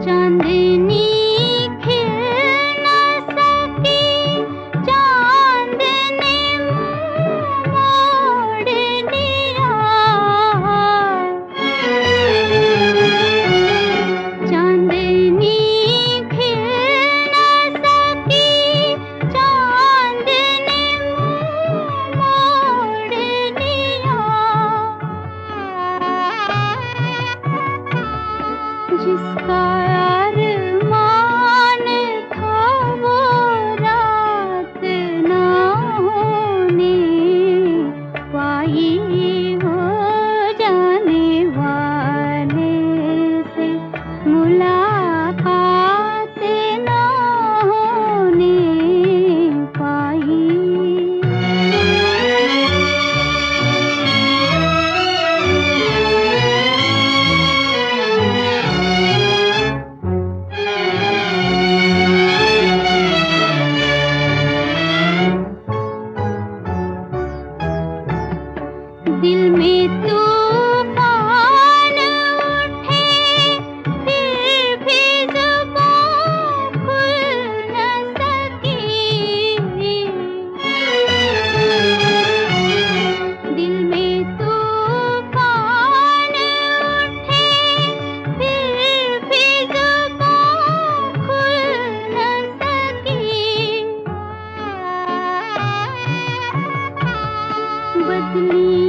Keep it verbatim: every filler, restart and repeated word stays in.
चांदनी खिल न सकी, चांद ने मुँह मोड़ लिया। चांदनी खिल न सकी, चांद ने मुँह मोड़ लिया। जिसका अरमान था वो रात ना होने पाई, वो जाने वाले से मुलाकात ना होने पाई। दिल में तूफान उठे, फिर भी ज़ुबान खुल न सकी। दिल में तूफान उठे, फिर भी ज़ुबान खुल न सकी। बदली